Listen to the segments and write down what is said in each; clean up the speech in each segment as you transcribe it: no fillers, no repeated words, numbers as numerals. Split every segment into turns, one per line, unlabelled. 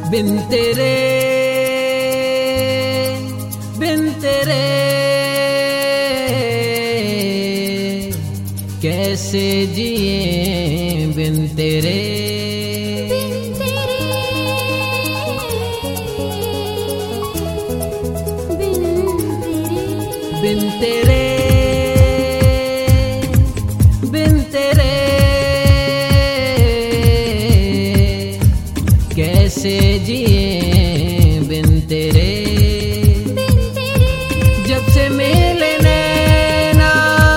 बिन तेरे कैसे जिए बिन तेरे बिन तेरे कैसे जिए बिन तेरे जब से मिले नैना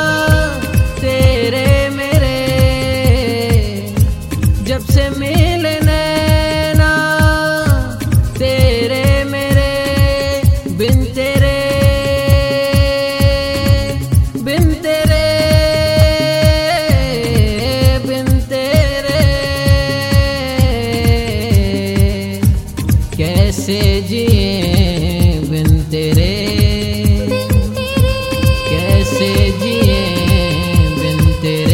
तेरे मेरे जब से मिले नैना तेरे मेरे बिन तेरे कैसे जिए बिन तेरे कैसे जिए बिन तेरे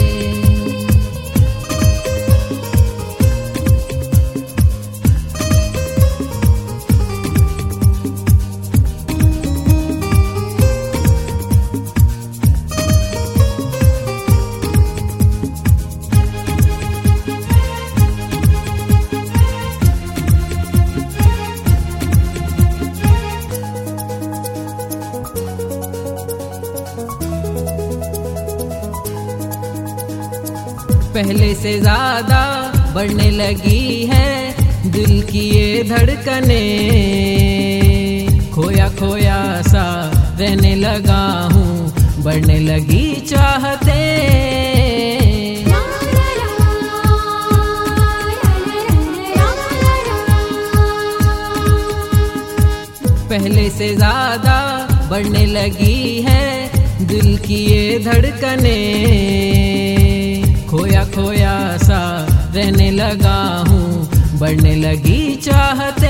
पहले से ज्यादा बढ़ने लगी है दिल की ये धड़कने खोया खोया सा रहने लगा हूँ बढ़ने लगी चाहते पहले से ज्यादा बढ़ने लगी है दिल की ये धड़कने खोया खोया सा रहने लगा हूँ बढ़ने लगी चाहते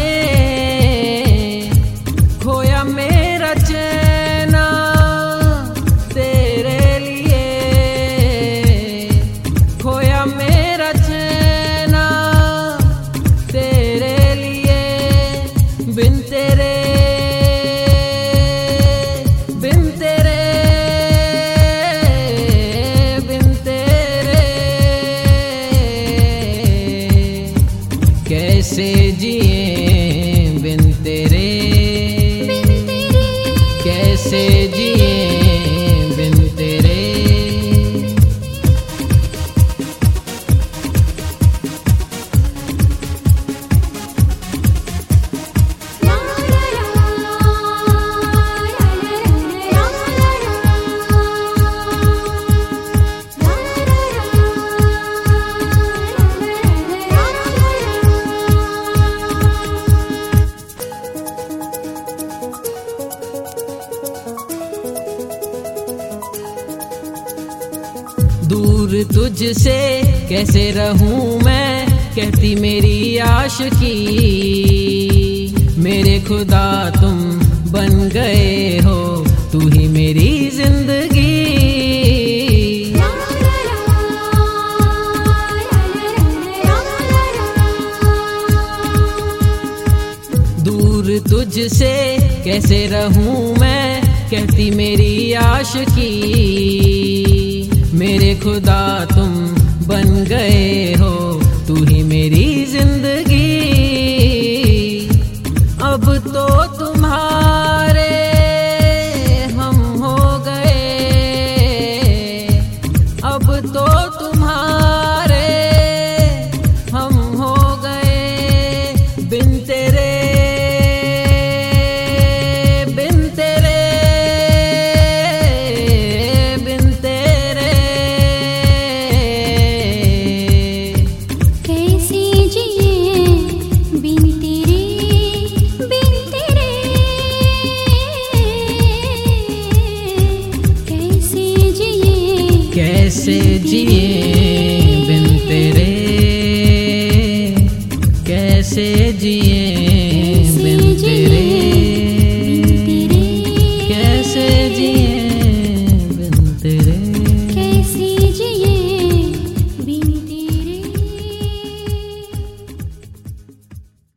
खोया मेरा चैना तेरे लिए खोया मेरा चैना तेरे लिए बिन तेरे कैसे जिए बिन तेरे कैसे जिए बिन तेरे दूर तुझसे कैसे रहूं मैं कहती मेरी आशिकी मेरे खुदा तुम बन गए हो तू ही मेरी जिंदगी दूर तुझसे कैसे रहूं मैं कहती मेरी आशिकी मेरे खुदा तुम बन गए हो तू ही मेरी जिंदगी अब तो तुम्हारे हम हो गए अब तो तुम्हारे हम हो गए बिन तेरे कैसे जिए